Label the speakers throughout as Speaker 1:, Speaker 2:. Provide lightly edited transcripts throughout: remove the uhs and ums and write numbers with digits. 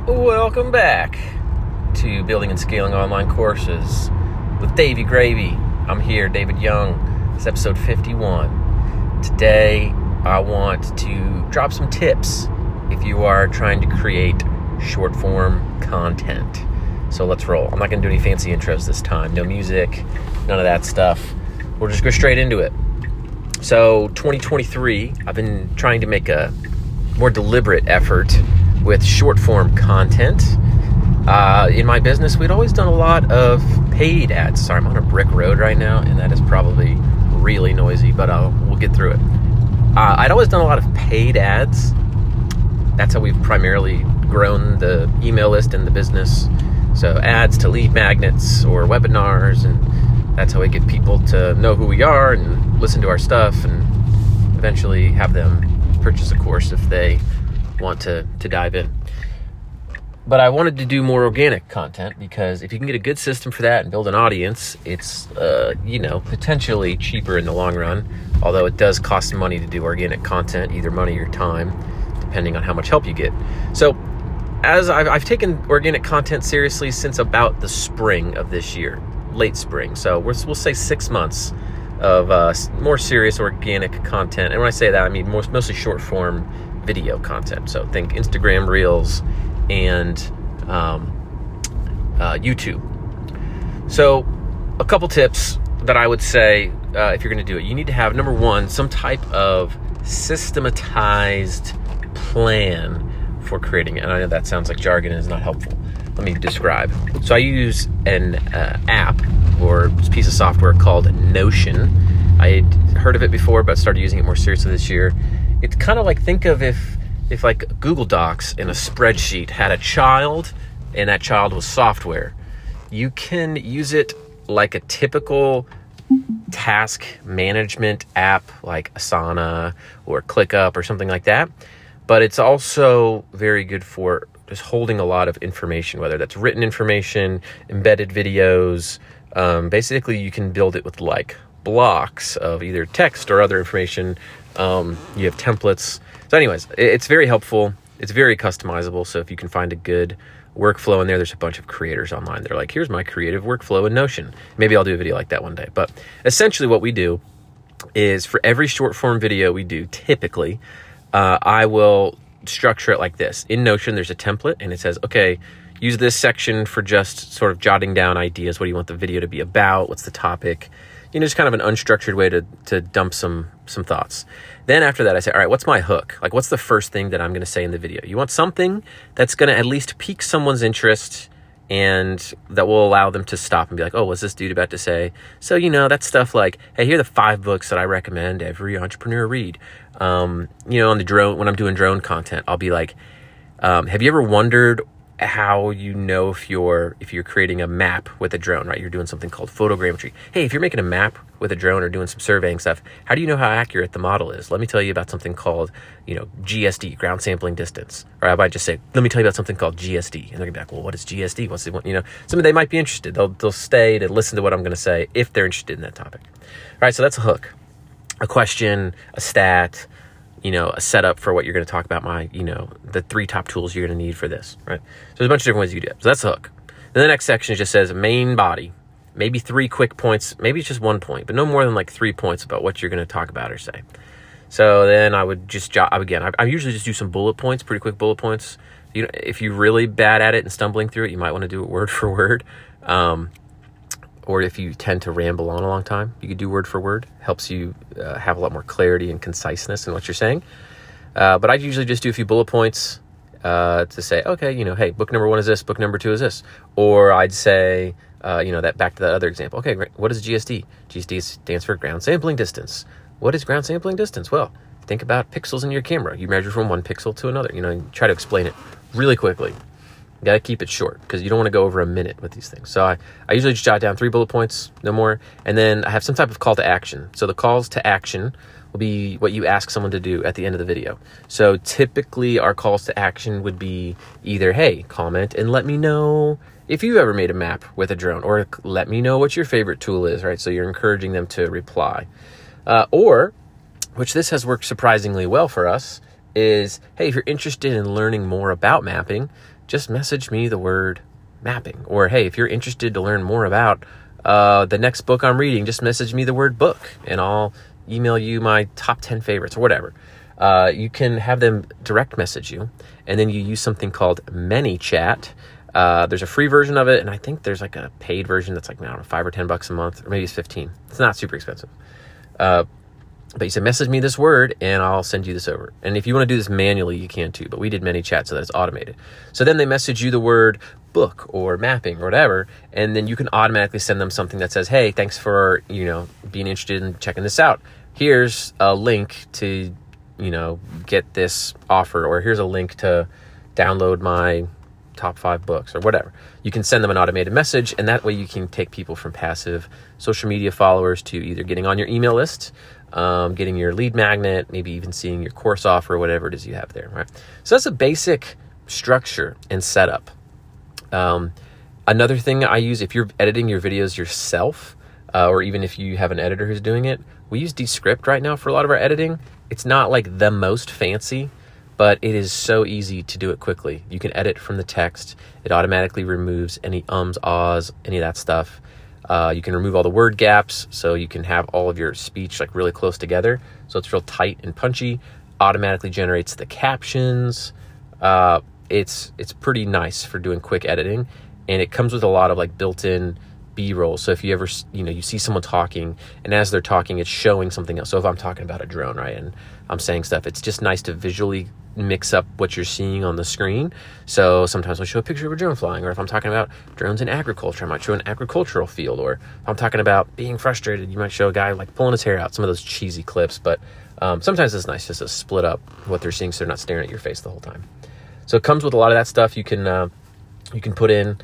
Speaker 1: Welcome back to Building and Scaling Online Courses with Davey Gravy. I'm here, David Young. It's episode 51. Today, I want to drop some tips if you are trying to create short-form content. So let's roll. I'm not going to do any fancy intros this time. No music, none of that stuff. We'll just go straight into it. So 2023, I've been trying to make a more deliberate effort with short-form content. In my business, we'd always done a lot of paid ads. Sorry, I'm on a brick road right now, and that is probably really noisy, but we'll get through it. I'd always done a lot of paid ads. That's how we've primarily grown the email list and the business. So ads to lead magnets or webinars, and that's how we get people to know who we are and listen to our stuff and eventually have them purchase a course if they want to dive in. But I wanted to do more organic content because if you can get a good system for that and build an audience, it's potentially cheaper in the long run, although it does cost some money to do organic content, either money or time, depending on how much help you get. So as I've taken organic content seriously since about the spring of this year, late spring. So we'll say 6 months of more serious organic content. And when I say that, I mean mostly short form video content. So think Instagram Reels and YouTube. So a couple tips that I would say if you're going to do it, you need to have, number one, some type of systematized plan for creating it. And I know that sounds like jargon and is not helpful. Let me describe. So I use an app or piece of software called Notion. I had heard of it before, but started using it more seriously this year. It's kind of like, think of if like Google Docs in a spreadsheet had a child and that child was software. You can use it like a typical task management app like Asana or ClickUp or something like that. But it's also very good for just holding a lot of information, whether that's written information, embedded videos. Basically, you can build it with like blocks of either text or other information. You have templates. So anyways, it's very helpful. It's very customizable. So if you can find a good workflow in there, there's a bunch of creators online. They're like, here's my creative workflow in Notion. Maybe I'll do a video like that one day. But essentially what we do is for every short form video we do, typically, I will structure it like this. In Notion, there's a template and it says, okay, use this section for just sort of jotting down ideas. What do you want the video to be about? What's the topic? Just kind of an unstructured way to dump some thoughts. Then after that, I say, all right, what's my hook? Like, what's the first thing that I'm going to say in the video? You want something that's going to at least pique someone's interest and that will allow them to stop and be like, oh, what's this dude about to say? So, that's stuff like, hey, here are the 5 books that I recommend every entrepreneur read. On the drone, when I'm doing drone content, I'll be like, have you ever wondered how if you're creating a map with a drone, right? You're doing something called photogrammetry. Hey, if you're making a map with a drone or doing some surveying stuff, how do you know how accurate the model is? Let me tell you about something called, GSD, ground sampling distance. Or I might just say, let me tell you about something called GSD. And they're gonna be like, well, what is GSD? What's it? Some of they might be interested. They'll stay to listen to what I'm gonna say if they're interested in that topic. All right, so that's a hook, a question, a stat, a setup for what you're going to talk about, the 3 top tools you're going to need for this, right? So there's a bunch of different ways you do it. So that's the hook. Then the next section just says main body, maybe 3 quick points, maybe it's just 1 point, but no more than like 3 points about what you're going to talk about or say. So then I would just I usually just do some bullet points, pretty quick bullet points. If you're really bad at it and stumbling through it, you might want to do it word for word. Or if you tend to ramble on a long time, you could do word for word. Helps you have a lot more clarity and conciseness in what you're saying. But I usually just do a few bullet points to say, okay, hey, book number 1 is this, book number 2 is this. Or I'd say, that back to that other example. Okay, great. What is GSD? GSD stands for ground sampling distance. What is ground sampling distance? Well, think about pixels in your camera. You measure from one pixel to another. And try to explain it really quickly. You got to keep it short because you don't want to go over a minute with these things. So I usually just jot down 3 bullet points, no more. And then I have some type of call to action. So the calls to action will be what you ask someone to do at the end of the video. So typically our calls to action would be either, hey, comment and let me know if you ever made a map with a drone, or let me know what your favorite tool is, right? So you're encouraging them to reply. Or, which this has worked surprisingly well for us, is, hey, if you're interested in learning more about mapping, just message me the word mapping. Or, hey, if you're interested to learn more about the next book I'm reading, just message me the word book, and I'll email you my top 10 favorites or whatever. You can have them direct message you, and then you use something called ManyChat. There's a free version of it, and I think there's like a paid version that's like, I don't know, $5 or $10 a month, or maybe it's 15. It's not super expensive. But you say, message me this word, and I'll send you this over. And if you want to do this manually, you can too, but we did ManyChat so that it's automated. So then they message you the word book or mapping or whatever, and then you can automatically send them something that says, hey, thanks for, being interested in checking this out. Here's a link to, get this offer, or here's a link to download my top 5 books or whatever. You can send them an automated message, and that way you can take people from passive social media followers to either getting on your email list, getting your lead magnet, maybe even seeing your course offer, whatever it is you have there, right? So that's a basic structure and setup. Another thing I use, if you're editing your videos yourself, or even if you have an editor who's doing it, we use Descript right now for a lot of our editing. It's not like the most fancy, but it is so easy to do it quickly. You can edit from the text. It automatically removes any ums, ahs, any of that stuff. You can remove all the word gaps, so you can have all of your speech like really close together, so it's real tight and punchy. Automatically generates the captions. It's pretty nice for doing quick editing, and it comes with a lot of like built-in B-roll. So if you ever, you see someone talking, and as they're talking, it's showing something else. So if I'm talking about a drone, right, and I'm saying stuff, it's just nice to visually mix up what you're seeing on the screen. So sometimes I'll show a picture of a drone flying, or if I'm talking about drones in agriculture, I might show an agricultural field, or if I'm talking about being frustrated, you might show a guy like pulling his hair out, some of those cheesy clips. But sometimes it's nice just to split up what they're seeing so they're not staring at your face the whole time. So it comes with a lot of that stuff you can put in.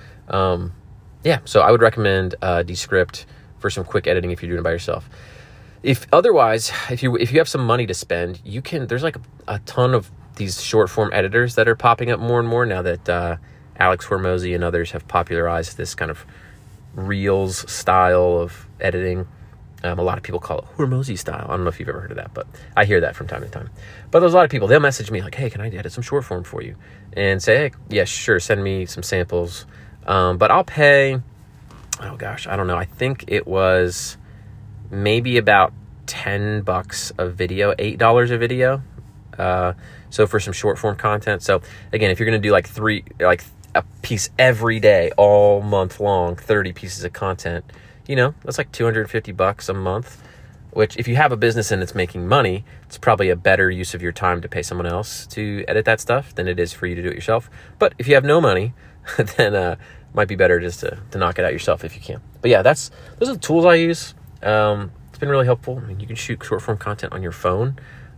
Speaker 1: So I would recommend Descript for some quick editing if you're doing it by yourself. If otherwise, if you have some money to spend, there's like a ton of these short form editors that are popping up more and more now that Alex Hormozi and others have popularized this kind of Reels style of editing. A lot of people call it Hormozi style. I don't know if you've ever heard of that, but I hear that from time to time. But there's a lot of people, they'll message me like, hey, can I edit some short form for you? And say, hey, yeah, sure, send me some samples. But I'll pay, oh gosh, I don't know. I think it was maybe about $10 a video, $8 a video. So for some short form content. So again, if you're going to do like a piece every day, all month long, 30 pieces of content, that's like $250 a month, which if you have a business and it's making money, it's probably a better use of your time to pay someone else to edit that stuff than it is for you to do it yourself. But if you have no money, then might be better just to knock it out yourself if you can. But yeah, those are the tools I use. It's been really helpful. I mean, you can shoot short form content on your phone.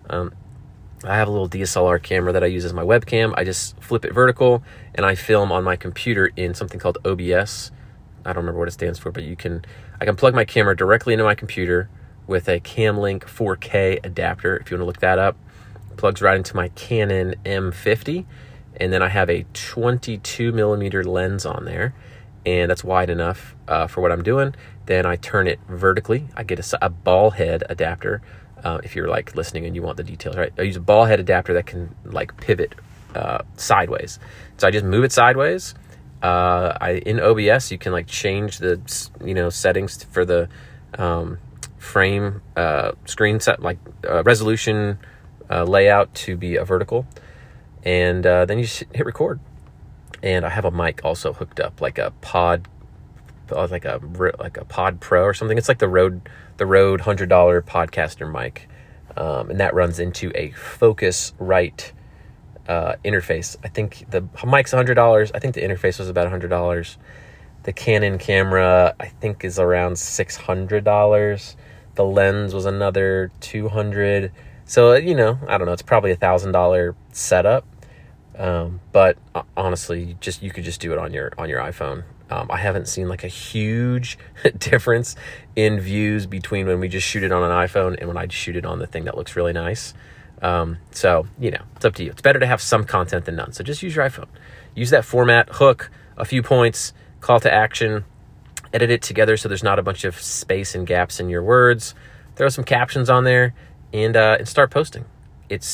Speaker 1: I have a little DSLR camera that I use as my webcam. I just flip it vertical and I film on my computer in something called OBS. I don't remember what it stands for, but I can plug my camera directly into my computer with a Camlink 4K adapter. If you want to look that up, it plugs right into my Canon M50. And then I have a 22 millimeter lens on there, and that's wide enough for what I'm doing. Then I turn it vertically. I get a ball head adapter. If you're like listening and you want the details, right? I use a ball head adapter that can like pivot sideways. So I just move it sideways. In OBS, you can like change the settings for the frame screen set, like resolution layout to be a vertical. And then you just hit record. And I have a mic also hooked up, like a Pod, like a Pod Pro or something. It's like the Rode $100 podcaster mic, and that runs into a Focusrite interface. I think the mic's $100. I think the interface was about $100. The Canon camera, I think, is around $600. The lens was another $200. So, I don't know. It's probably $1,000 setup. But honestly, you could just do it on your iPhone. I haven't seen like a huge difference in views between when we just shoot it on an iPhone and when I just shoot it on the thing that looks really nice. So, it's up to you. It's better to have some content than none. So just use your iPhone. Use that format, hook, a few points, call to action, edit it together so there's not a bunch of space and gaps in your words. Throw some captions on there and start posting.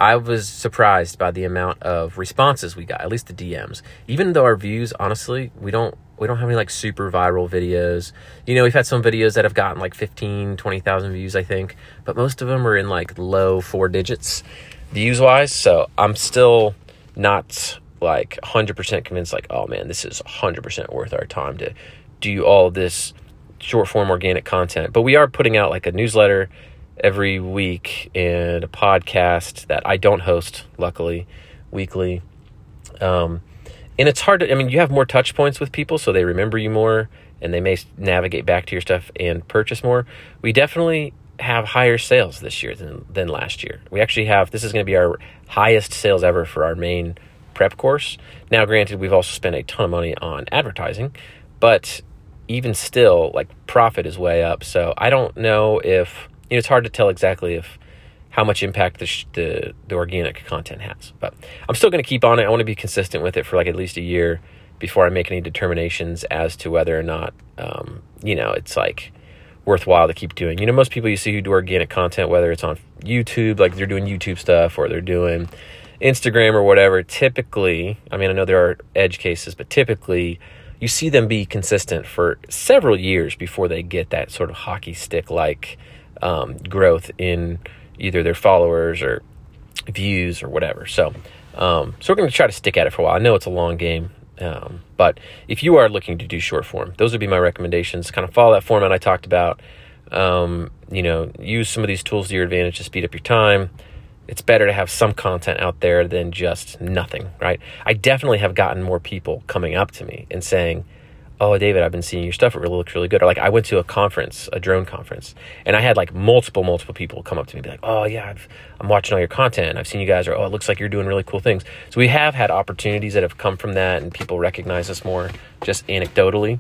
Speaker 1: I was surprised by the amount of responses we got, at least the DMs. Even though our views, honestly, we don't have any like super viral videos. We've had some videos that have gotten like 15, 20,000 views, I think, but most of them are in like low 4 digits views wise. So I'm still not like 100% convinced, like, oh man, this is 100% worth our time to do all this short form organic content. But we are putting out like a newsletter every week and a podcast that I don't host, luckily, weekly. And it's hard to, you have more touch points with people, so they remember you more and they may navigate back to your stuff and purchase more. We definitely have higher sales this year than last year. We actually have, this is going to be our highest sales ever for our main prep course. Now, granted, we've also spent a ton of money on advertising, but even still, like, profit is way up. So I don't know if, it's hard to tell exactly how much impact the organic content has, but I'm still going to keep on it. I want to be consistent with it for like at least a year before I make any determinations as to whether or not, it's like worthwhile to keep doing. Most people you see who do organic content, whether it's on YouTube, like they're doing YouTube stuff, or they're doing Instagram or whatever, typically, I know there are edge cases, but typically you see them be consistent for several years before they get that sort of hockey stick like growth in either their followers or views or whatever. So we're going to try to stick at it for a while. I know it's a long game, but if you are looking to do short form, those would be my recommendations. Kind of follow that format I talked about. Use some of these tools to your advantage to speed up your time. It's better to have some content out there than just nothing, right? I definitely have gotten more people coming up to me and saying, oh, David, I've been seeing your stuff. It really looks really good. Or like I went to a conference, a drone conference, and I had like multiple people come up to me and be like, oh yeah, I'm watching all your content. I've seen you guys, or oh, it looks like you're doing really cool things. So we have had opportunities that have come from that, and people recognize us more just anecdotally.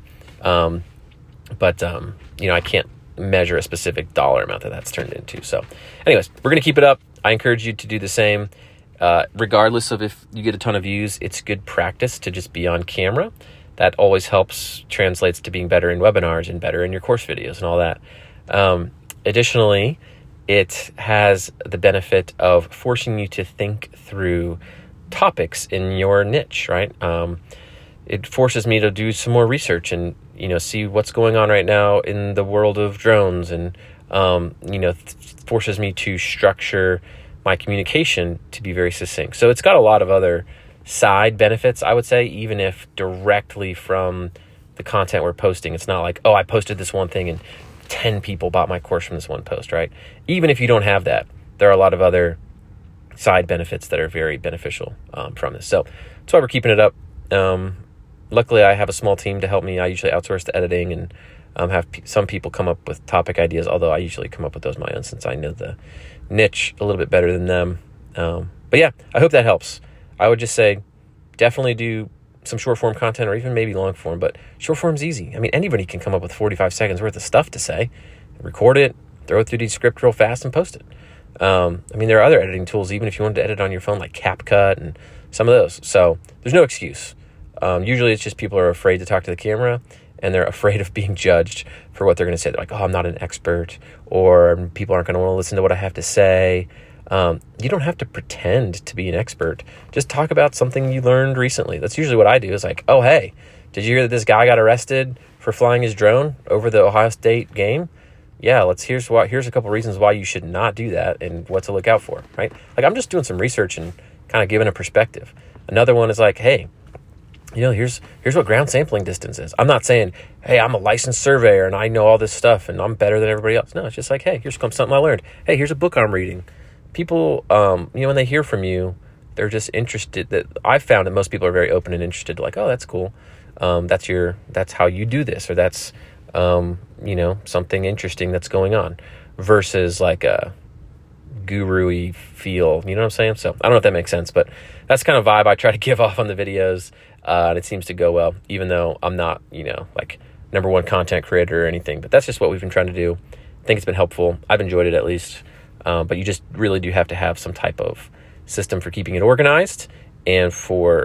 Speaker 1: I can't measure a specific dollar amount that's turned into. So anyways, we're going to keep it up. I encourage you to do the same. Regardless of if you get a ton of views, it's good practice to just be on camera. That always helps, translates to being better in webinars and better in your course videos and all that. Additionally, it has the benefit of forcing you to think through topics in your niche, right? It forces me to do some more research and, see what's going on right now in the world of drones, and, forces me to structure my communication to be very succinct. So it's got a lot of other side benefits, I would say, even if directly from the content we're posting, it's not like, oh, I posted this one thing and 10 people bought my course from this one post, right? Even if you don't have that, there are a lot of other side benefits that are very beneficial from this. So that's why we're keeping it up. Luckily, I have a small team to help me. I usually outsource the editing and have some people come up with topic ideas, although I usually come up with those my own since I know the niche a little bit better than them. But yeah, I hope that helps. I would just say definitely do some short form content, or even maybe long form, but short form's easy. Anybody can come up with 45 seconds worth of stuff to say, record it, throw it through Descript real fast and post it. There are other editing tools, even if you wanted to edit on your phone, like CapCut and some of those. So there's no excuse. Usually it's just people are afraid to talk to the camera, and they're afraid of being judged for what they're going to say. They're like, oh, I'm not an expert, or people aren't going to want to listen to what I have to say. You don't have to pretend to be an expert. Just talk about something you learned recently. That's usually what I do, is like, oh, hey, did you hear that this guy got arrested for flying his drone over the Ohio State game? Yeah, here's a couple reasons why you should not do that and what to look out for, right? Like, I'm just doing some research and kind of giving a perspective. Another one is like, hey, here's what ground sampling distance is. I'm not saying, hey, I'm a licensed surveyor and I know all this stuff and I'm better than everybody else. No, it's just like, hey, here's something I learned. Hey, here's a book I'm reading. People, when they hear from you, they're just interested. That I've found that most people are very open and interested. Like, oh, that's cool. That's how you do this, or that's, something interesting that's going on, versus like a guru-y feel. You know what I'm saying? So I don't know if that makes sense, but that's kind of vibe I try to give off on the videos, and it seems to go well, even though I'm not, like number one content creator or anything. But that's just what we've been trying to do. I think it's been helpful. I've enjoyed it, at least. But you just really do have to have some type of system for keeping it organized and for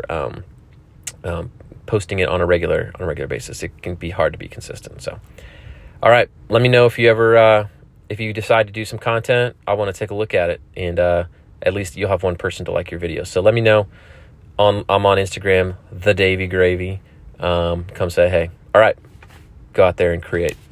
Speaker 1: posting it on a regular basis. It can be hard to be consistent. So, all right, let me know if you ever if you decide to do some content. I want to take a look at it and at least you'll have one person to like your video. So let me know. I'm on Instagram, The Davey Gravy. Come say hey. All right, go out there and create.